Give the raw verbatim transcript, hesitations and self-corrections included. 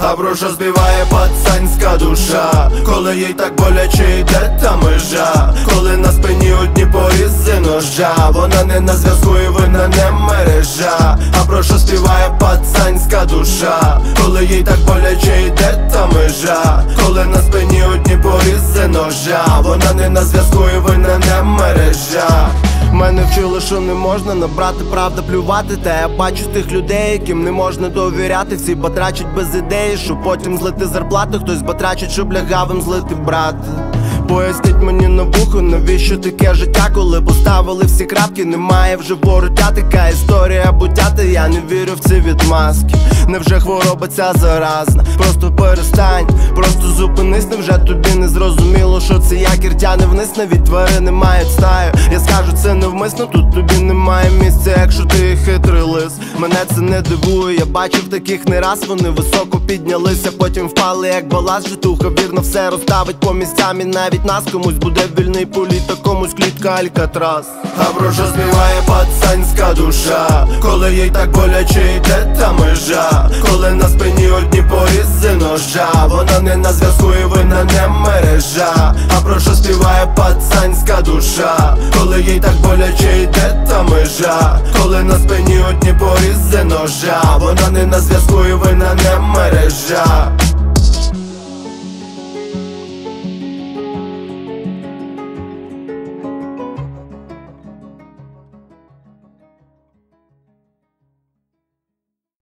А про що співає пацанська душа, коли їй так боляче йде та межа, коли на спині одні порізи ножа, вона не на зв'язку і вина не мережа. А про що співає пацанська душа, коли їй так боляче йде та межа, коли на спині одні порізи ножа, вона не на зв'язку і вина не мережа. Мене вчили, що не можна набрати, правда плювати. Та я бачу тих людей, яким не можна довіряти. Всі батрачать без ідеї, щоб потім злити зарплату. Хтось батрачить, щоб лягавим злити брат. Поясніть мені на вухо, навіщо таке життя, коли поставили всі крапки, немає вже вороття. Така історія буття, та я не вірю в ці відмазки. Невже хвороба ця заразна? Просто перестань, просто зупинись. Невже тобі не зрозуміло, що це якір тяне вниз? Навіть тварини мають стаю. Я скажу це невмисно, тут тобі немає місця, якщо ти хитрий лис. Мене це не дивує, я бачив таких не раз. Вони високо піднялися, потім впали як баласт. Житуха вірно все розставить по місцям, і навіть нас комусь буде вільний політ, а комусь клітка Алькатрас. А про що співає пацанська душа, коли їй так боляче йде та межа, коли на спині одні порізи ножа, вона не на зв'язку і вина не мережа. А про що співає пацанська душа, коли їй так боляче йде та межа, коли на спині одні порізи ножа, вона не на зв'язку і вина не мережа.